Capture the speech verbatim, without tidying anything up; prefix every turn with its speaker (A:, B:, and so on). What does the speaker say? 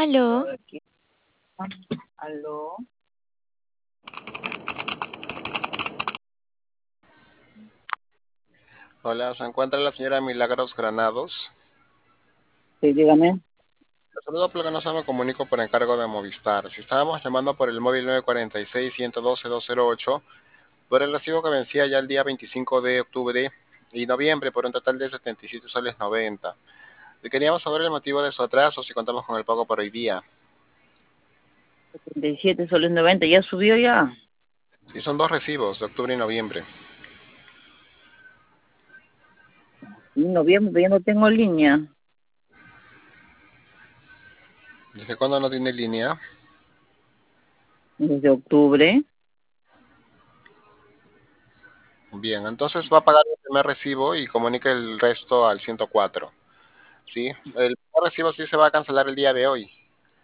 A: Aló,
B: Aló.
C: Hola, ¿se encuentra la señora Milagros Granados?
B: Sí, dígame.
C: Le saludo porque no se me comunico por encargo de Movistar. Si estábamos llamando por el móvil nueve cuatro seis, uno uno dos, dos cero ocho, por el recibo que vencía ya el día veinticinco de octubre y noviembre por un total de setenta y siete soles noventa. Y queríamos saber el motivo de su atraso, si contamos con el pago por hoy día.
B: setenta y siete soles noventa, ¿ya subió ya?
C: Sí, son dos recibos, de octubre y noviembre.
B: En noviembre ya no tengo línea.
C: ¿Desde cuándo no tiene línea?
B: Desde octubre.
C: Bien, entonces va a pagar el primer recibo y comunique el resto al ciento cuatro. ¿Sí? El primer recibo sí se va a cancelar el día de hoy.